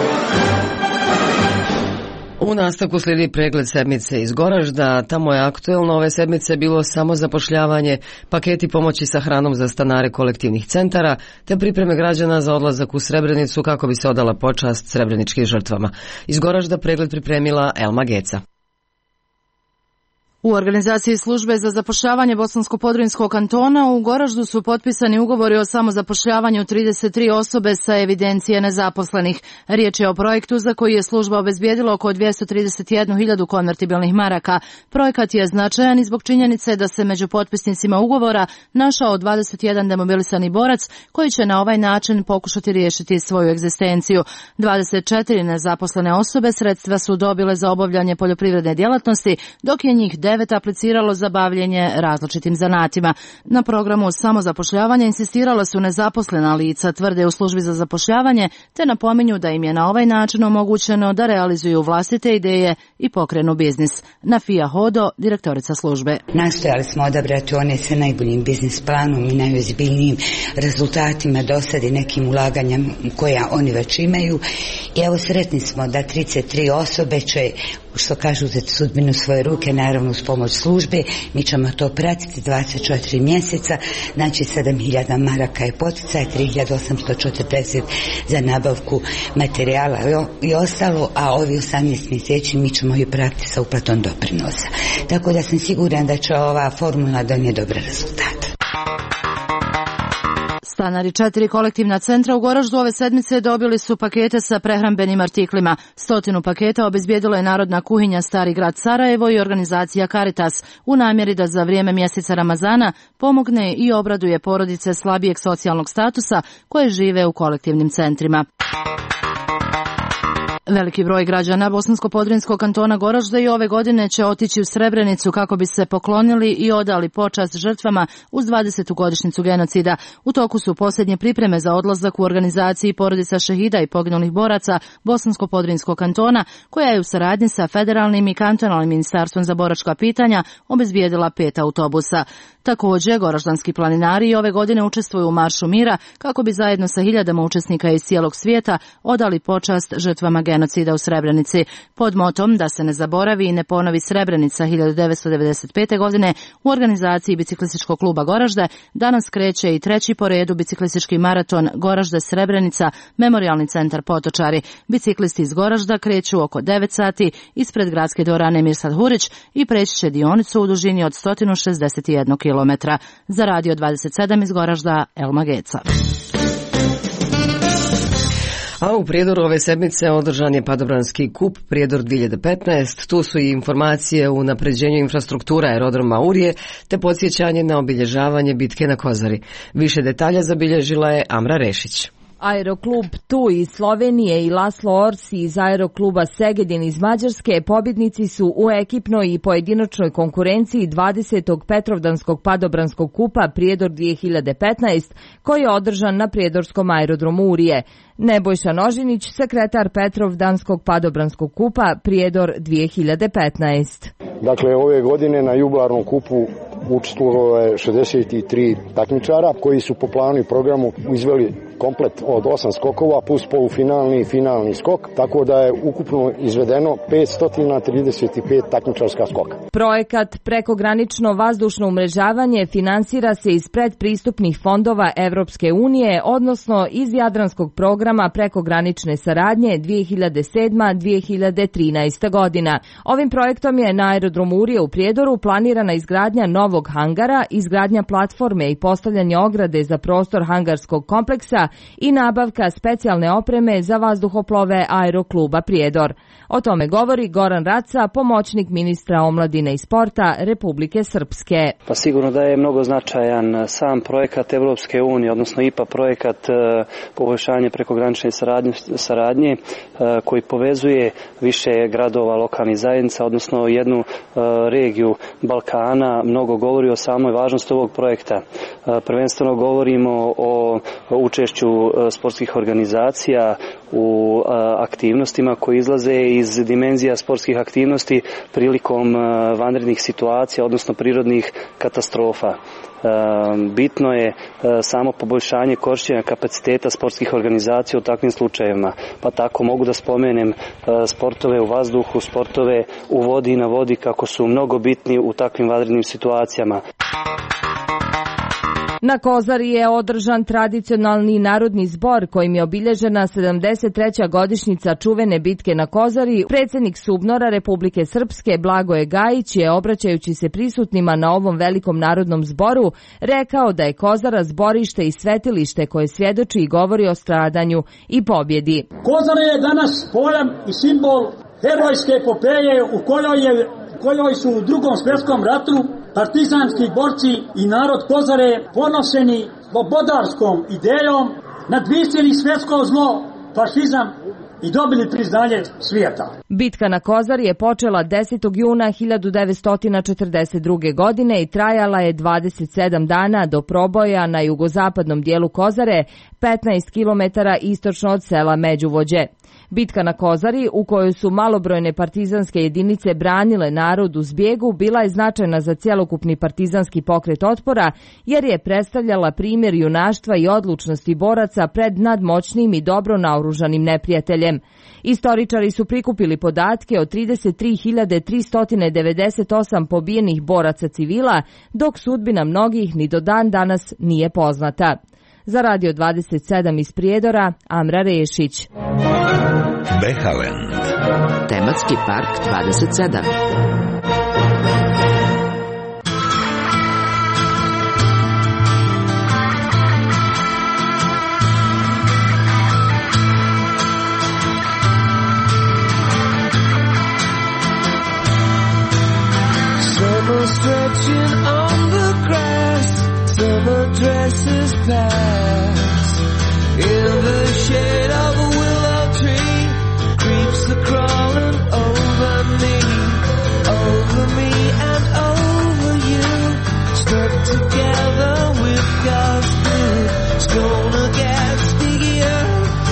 U nastavku slijedi pregled sedmice iz Goražda. Tamo je aktuelno ove sedmice bilo samo zapošljavanje, paketi pomoći sa hranom za stanare kolektivnih centara, te pripreme građana za odlazak u Srebrenicu kako bi se odala počast srebreničkim žrtvama. Iz Goražda pregled pripremila Elma Geca. U organizaciji službe za zapošljavanje Bosansko-Podrinjskog kantona u Goraždu su potpisani ugovori o samozapošljavanju trideset tri osobe sa evidencije nezaposlenih. Riječ je o projektu za koji je služba obezbijedila oko dvjesto trideset jednu hiljadu konvertibilnih maraka. Projekat je značajan i zbog činjenice da se među potpisnicima ugovora našao dvadeset jedan demobilisani borac koji će na ovaj način pokušati riješiti svoju egzistenciju. dvadeset četiri nezaposlene osobe sredstva su dobile za obavljanje poljoprivredne djelatnosti, dok je njih devet apliciralo za bavljenje različitim zanatima. Na programu samozapošljavanja insistirala su nezaposlena lica, tvrde u službi za zapošljavanje, te napominju da im je na ovaj način omogućeno da realizuju vlastite ideje i pokrenu biznis. Nafija Hodo, direktorica službe. Nastojali smo odabrati one sa najboljim biznis planom i najozbiljnijim rezultatima dosad i nekim ulaganjem koja oni već imaju. I evo sretni smo da trideset tri osobe će, što kažu, uzeti sudbinu svoje ruke, naravno uz pomoć službe. Mi ćemo to pratiti dvadeset četiri mjeseca, znači sedam hiljada maraka je poticaj, tri hiljade osamsto četrdeset za nabavku materijala i ostalo, a ovi osamnaest mjeseci mi ćemo ih pratiti sa uplatom doprinosa. Tako da sam siguran da će ova formula donijeti dobre rezultate. Stanari četiri kolektivna centra u Goraždu ove sedmice dobili su pakete sa prehrambenim artiklima. Stotinu paketa obezbijedila je Narodna kuhinja Stari grad Sarajevo i organizacija Caritas u namjeri da za vrijeme mjeseca Ramazana pomogne i obraduje porodice slabijeg socijalnog statusa koje žive u kolektivnim centrima. Veliki broj građana Bosansko-podrinjskog kantona Goražda i ove godine će otići u Srebrenicu kako bi se poklonili i odali počast žrtvama uz dvadesetu godišnjicu genocida. U toku su posljednje pripreme za odlazak u organizaciji porodica šehida i poginulih boraca Bosansko-podrinjskog kantona, koja je u saradnji sa federalnim i kantonalnim ministarstvom za boračka pitanja obezbijedila pet autobusa. Također, goraždanski planinari ove godine učestvuju u Maršu mira kako bi zajedno sa hiljadama učesnika iz cijelog svijeta odali počast žrtvama genocida u Srebrenici. Pod motom da se ne zaboravi i ne ponovi Srebrenica hiljadu devetsto devedeset pete. godine u organizaciji Biciklističkog kluba Goražde danas kreće i treći po redu biciklistički maraton Goražde Srebrenica, Memorijalni centar Potočari. Biciklisti iz Goražda kreću oko devet sati ispred gradske dvorane Mirsad Hurić i preći će dionicu u dužini od sto šezdeset jedan kilometra. Za Radio dvadeset sedam iz Goražda, Elma Geca. A u Prijedoru ove sedmice održan je Padobranski kup Prijedor dvije hiljade petnaest. Tu su i informacije o unapređenju infrastruktura aerodroma Urje te podsjećanje na obilježavanje bitke na Kozari. Više detalja zabilježila je Amra Rešić. Aeroklub Tu iz Slovenije i Laslo Orsi iz Aerokluba Segedin iz Mađarske pobjednici su u ekipnoj i pojedinačnoj konkurenciji dvadesetog Petrovdanskog padobranskog kupa Prijedor dvije hiljade petnaest koji je održan na prijedorskom aerodromu Urije. Nebojša Nožinić, sekretar Petrovdanskog padobranskog kupa Prijedor dvije hiljade petnaest. Dakle, ove godine na jubilarnom kupu učestvovalo je šezdeset tri takmičara koji su po planu i programu izveli komplet od osam skokova plus polufinalni i finalni skok, tako da je ukupno izvedeno petsto trideset pet takmičarska skoka. Projekat Prekogranično vazdušno umrežavanje finansira se iz predpristupnih fondova Evropske unije, odnosno iz Jadranskog programa prekogranične saradnje dvije hiljade sedma do dvije hiljade trinaeste. godina. Ovim projektom je na aerodromu Urije u Prijedoru planirana izgradnja novog hangara, izgradnja platforme i postavljanje ograde za prostor hangarskog kompleksa i nabavka specijalne opreme za vazduhoplove Aerokluba Prijedor. O tome govori Goran Raca, pomoćnik ministra omladine i sporta Republike Srpske. Pa sigurno da je mnogo značajan sam projekat Evropske unije, odnosno I P A projekat poboljšanje prekogranične saradnje, saradnje koji povezuje više gradova lokalnih zajednica, odnosno jednu regiju Balkana. Mnogo govori o samoj važnosti ovog projekta. Prvenstveno govorimo o učešću sportskih organizacija u aktivnostima koji izlaze iz dimenzija sportskih aktivnosti prilikom vanrednih situacija, odnosno prirodnih katastrofa. Bitno je samo poboljšanje korištenja kapaciteta sportskih organizacija u takvim slučajevima. Pa tako mogu da spomenem sportove u vazduhu, sportove u vodi i na vodi kako su mnogo bitni u takvim vanrednim situacijama. Na Kozari je održan tradicionalni narodni zbor kojim je obilježena sedamdeset treća godišnjica čuvene bitke na Kozari. Predsjednik SUBNOR-a Republike Srpske Blagoje Gajić je, obraćajući se prisutnima na ovom velikom narodnom zboru, rekao da je Kozara zborište i svetilište koje svjedoči i govori o stradanju i pobjedi. Kozara je danas pojam i simbol herojske epopeje u kojoj je kojoj su u drugom svjetskom ratu partizanski borci i narod Kozare ponoseni slobodarskom idejom nadvisili svjetsko zlo, fašizam i dobili priznanje svijeta. Bitka na Kozari je počela desetog juna hiljadu devetsto četrdeset druge. godine i trajala je dvadeset sedam dana do proboja na jugozapadnom dijelu Kozare, petnaest kilometara istočno od sela Međuvođe. Bitka na Kozari, u kojoj su malobrojne partizanske jedinice branile narod u zbjegu, bila je značajna za cjelokupni partizanski pokret otpora, jer je predstavljala primjer junaštva i odlučnosti boraca pred nadmoćnim i dobro naoružanim neprijateljem. Istoričari su prikupili podatke o trideset tri hiljade tristo devedeset osam pobijenih boraca civila, dok sudbina mnogih ni do dan danas nije poznata. Za Radio dvadeset sedam iz Prijedora, Amra Rešić. Behaland. Tematski park dvadeset sedam. Summer stretching on the grass, summer dresses pass. In the shade of a willow tree, creeps are crawling over me, over me and over you. Stuck together with God's food, it's gonna get stickier.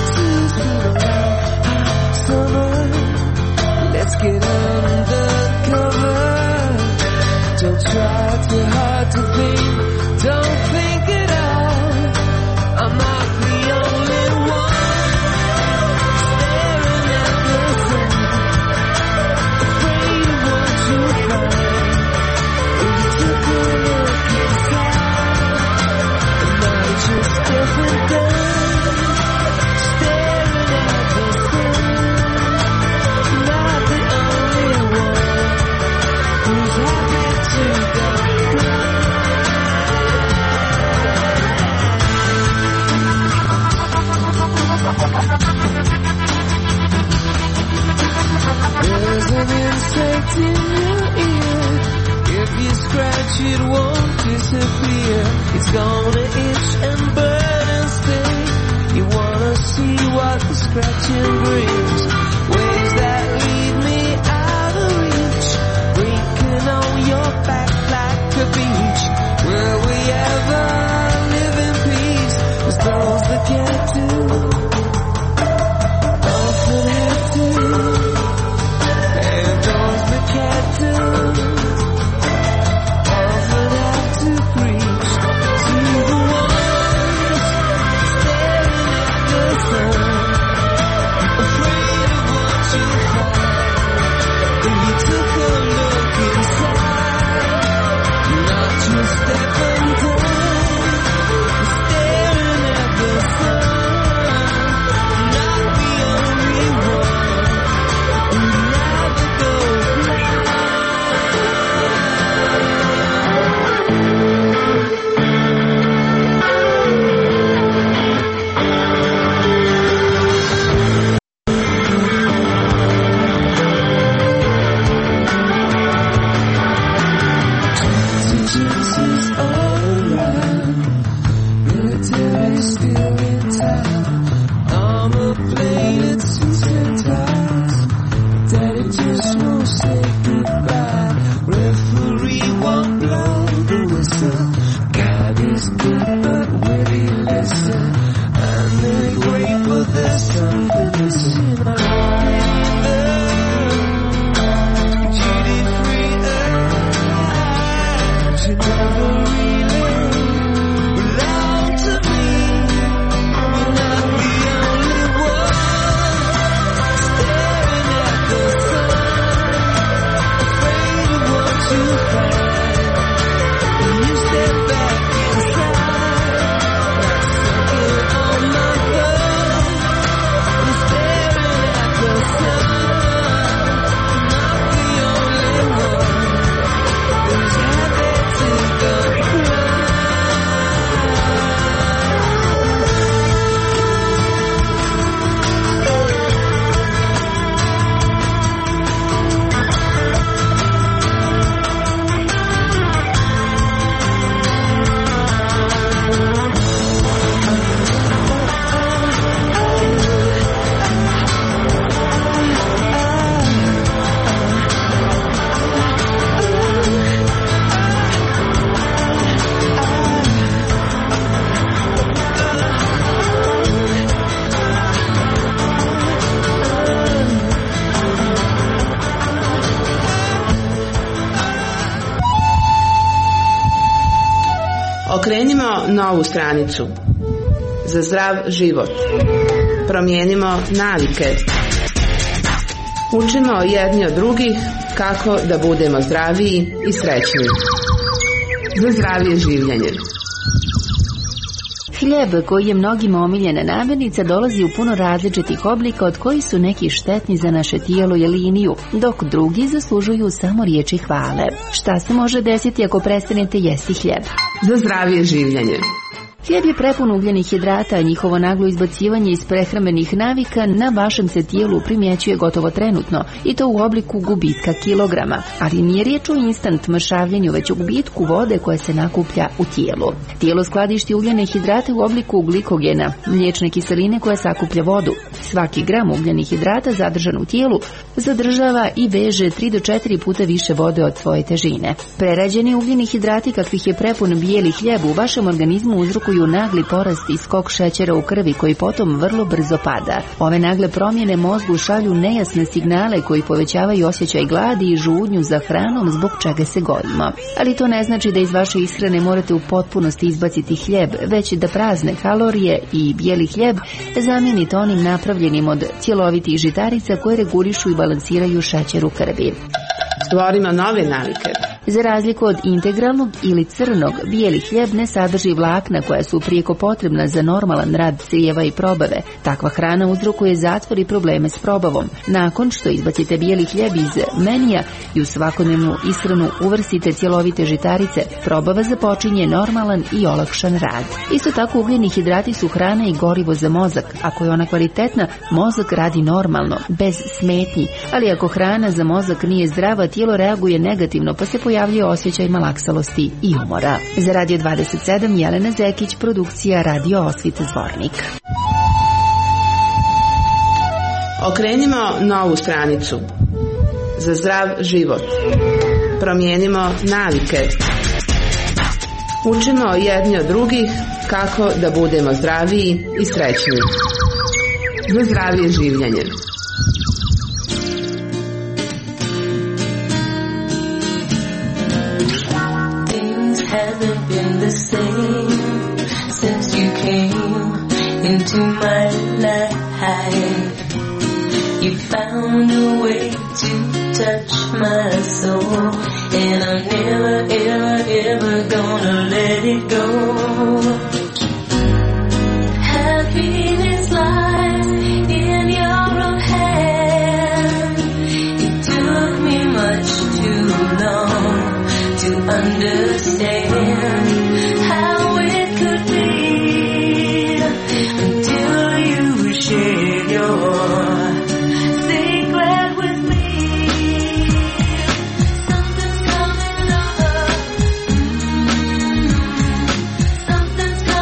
Summer, let's get under cover. Don't try too hard to think, don't think it out. I'm not the only one staring at the sun, afraid of what you find. If you took a look inside, and now you're just stepping down, staring at the sun. Not the only one who's happy to go. There's an insect in your ear. If you scratch it won't disappear. It's gonna itch and burn and sting. You wanna see what the scratching brings. Ways that lead me out of reach, breaking on your back like a beach. Will we ever live in peace? 'Cause those that get to often have to, and those that can't do often have to preach to the ones staring at the sun, afraid of what you find. If you took a look inside, not just stepping down, staring at the sun, not the only one who'd never go gypsies all around, military still in town. Armor plated suits and ties, daddy just won't say goodbye. Referee won't blow the whistle. God is good, but will he listen? And they're great, but there's something missing. I'm duty free, you never really belong to me. You're not the only one staring at the sun, afraid of what you find. When you step back inside, not stuck in novu stranicu. Za zdrav život. Promijenimo navike. Učimo jedni od drugih kako da budemo zdraviji i srećniji. Za zdravije življenje. Hljeb, koji je mnogima omiljena namirnica, dolazi u puno različitih oblika, od kojih su neki štetni za naše tijelo i liniju, dok drugi zaslužuju samo riječi hvale. Šta se može desiti ako prestanete jesti hljeb? Za zdravije življenje. Hljeb je prepun ugljenih hidrata, a njihovo naglo izbacivanje iz prehrambenih navika na vašem se tijelu primjećuje gotovo trenutno, i to u obliku gubitka kilograma. Ali nije riječ o instant mršavljenju, već o gubitku vode koja se nakuplja u tijelu. Tijelo skladišti ugljene hidrate u obliku glikogena, mliječne kiseline koja sakuplja vodu. Svaki gram ugljenih hidrata zadržan u tijelu zadržava i veže tri do četiri puta više vode od svoje težine. Prerađeni ugljeni hidrati, kakvih je prepun bijeli hljeb, u vašem organizmu uzrokuju nagli porast i skok šećera u krvi, koji potom vrlo brzo pada. Ove nagle promjene mozgu šalju nejasne signale koji povećavaju osjećaj gladi i žudnju za hranom, zbog čega se gojimo. Ali to ne znači da iz vaše ishrane morate u potpunosti izbaciti hljeb, već da prazne kalorije i bijeli hljeb zamijenite onim napravljenim od cjelovitih žitarica koje regulišu i balansiraju šećer u krvi. Stvorimo nove navike. Za razliku od integralnog ili crnog, bijeli hljeb ne sadrži vlakna koja su prijeko potrebna za normalan rad crijeva i probave. Takva hrana uzrokuje zatvor i probleme s probavom. Nakon što izbacite bijeli hljeb iz menija i u svakodnevnu ishranu uvrstite cjelovite žitarice, probava započinje normalan i olakšan rad. Isto tako, ugljeni hidrati su hrana i gorivo za mozak. Ako je ona kvalitetna, mozak radi normalno, bez smetnji. Ali ako hrana za mozak nije zdrava, tijelo reaguje negativno, pa se pojavljuje osjećaj malaksalosti i umora. Za Radio dvadeset sedam, Jelena Zekić, produkcija Radio Osvita Zvornik. Okrenimo novu stranicu. Za zdrav život. Promijenimo navike. Učimo jedni od drugih kako da budemo zdraviji i srećniji. Za zdravije življenje. Hasn't been the same since you came into my life. You found a way to touch my soul, and I'm never, ever, ever gonna let it go. Happiness lies in your own hand. It took me much too long to understand how it could be until you shared your secret with me. Something's coming over. Something's coming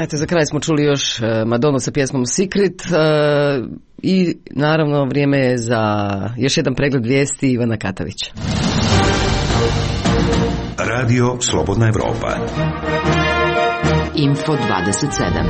Eto, za kraj smo čuli još Madonu sa pjesmom Secret i naravno vrijeme je za još jedan pregled vijesti Ivana Katavića. Radio Slobodna Evropa. Info dvadeset sedam.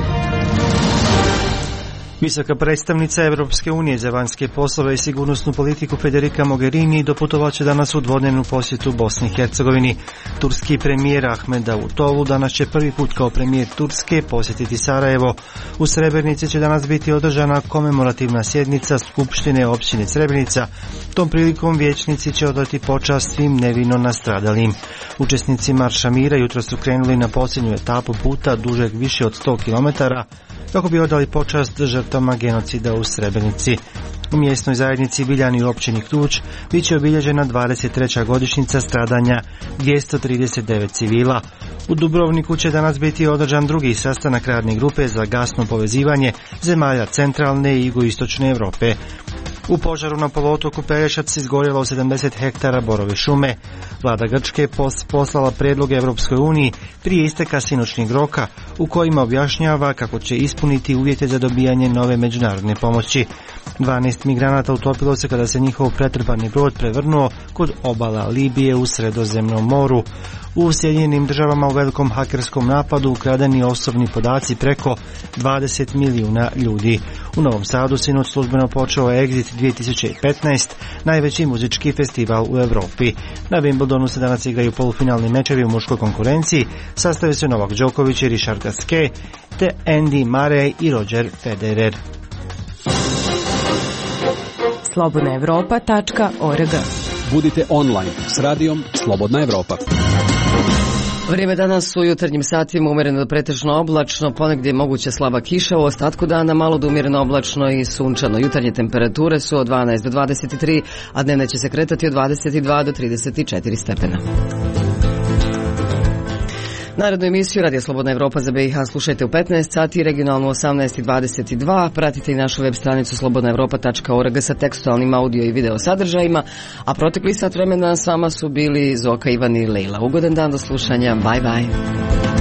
Visoka predstavnica Evropske unije za vanjske poslove i sigurnosnu politiku Federica Mogherini doputovaće danas u dvodnevnu posjetu Bosni i Hercegovini. Turski premijer Ahmed Davutoğlu danas će prvi put kao premijer Turske posjetiti Sarajevo. U Srebrenici će danas biti održana komemorativna sjednica Skupštine općine Srebrenica. Tom prilikom vijećnici će odati počast svim nevino nastradalim. Učesnici Marša mira jutro su krenuli na posljednju etapu puta dužeg više od sto kilometara kako bi odali počast žrtvama genocida u Srebrenici. U mjesnoj zajednici Biljani u općini Ključ bit će obilježena dvadeset treća godišnjica stradanja dvjesto trideset devet civila. U Dubrovniku će danas biti održan drugi sastanak radne grupe za gasno povezivanje zemalja centralne i jugoistočne Europe. U požaru na poluotoku Pelješac izgorjelo sedamdeset hektara borove šume. Vlada Grčke je poslala predlog Evropskoj uniji prije isteka sinoćnjeg roka u kojima objašnjava kako će ispuniti uvjete za dobijanje nove međunarodne pomoći. dvanaest migranata utopilo se kada se njihov pretrpani brod prevrnuo kod obala Libije u Sredozemnom moru. U Sjedinjenim državama u velikom hakerskom napadu ukradeni osobni podaci preko dvadeset milijuna ljudi. U Novom Sadu sinoć službeno počeo Exit dvije tisuće petnaest, najveći muzički festival u Europi. Na Wimbledonu se danas igraju polufinalni mečevi u muškoj konkurenciji, sastave se Novak Đoković i Richard Gasquet, te Andy Murray i Roger Federer. slobodna evropa tačka org. Budite online s radijom Slobodna Evropa. Vrijeme danas u jutarnjim satima umjereno do pretežno oblačno, ponegdje je moguća slaba kiša, u ostatku dana malo do umjereno oblačno i sunčano. Jutarnje temperature su od dvanaest do dvadeset tri, a dnevne će se kretati od dvadeset dva do trideset četiri stepena. Narodnu emisiju Radija Slobodna Evropa za B i H slušajte u petnaest sati, regionalno u osamnaest i dvadeset dva. Pratite i našu web stranicu slobodna evropa tačka org sa tekstualnim audio i video sadržajima, a protekli sat vremena s vama su bili Zoka, Ivan i Lejla. Ugodan dan do slušanja, bye bye.